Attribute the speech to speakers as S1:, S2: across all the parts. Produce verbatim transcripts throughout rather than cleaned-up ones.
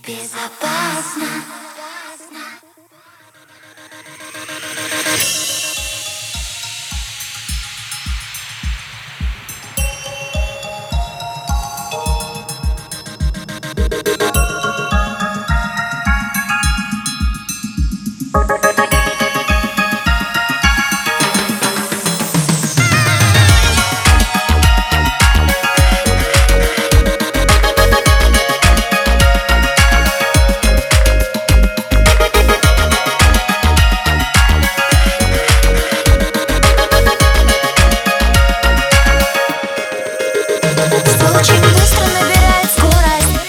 S1: Небезопасно.
S2: Очень быстро набирает скорость,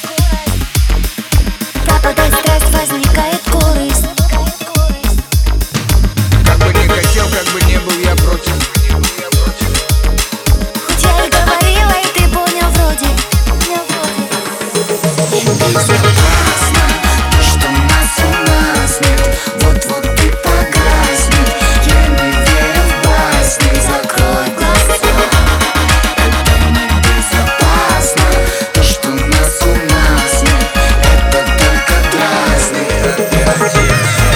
S2: пропадает стресс, возникает корысть.
S3: Как бы не хотел, как бы не был я против.
S2: Хоть я и говорила, и ты понял вроде.
S1: Небезопасно, то, что нас у нас нет. Вот-вот ты погасни. Я не верю в басни. Закрой глаза. Это небезопасно, то, что нас у нас нет. Это только дразнит опять.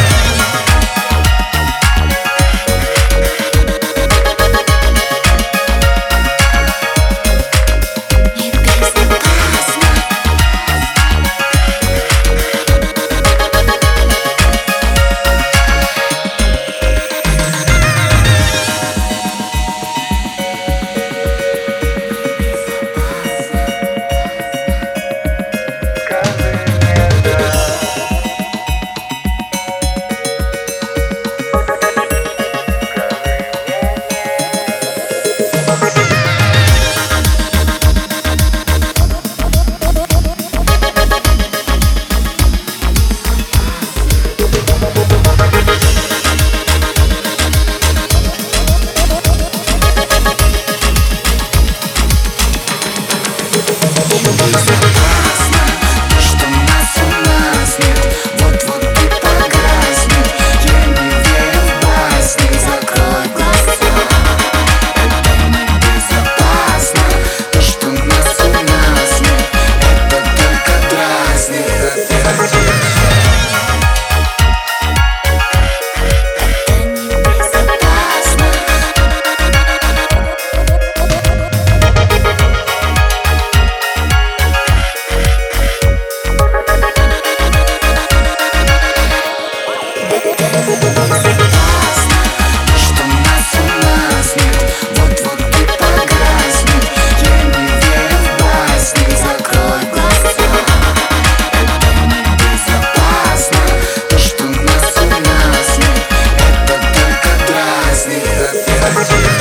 S1: Небезопасно, то, что нас у нас нет. Вот-вот ты погасни. Я не верю в басни. Закрой глаза. Это небезопасно, то, что нас у нас нет. Это только дразнит опять. Что нас у нас нет. Вот-вот ты погасни. Я не верю в басни. Закрой глаза. Это небезопасно, то, что нас у нас нет. Это только дразнит опять.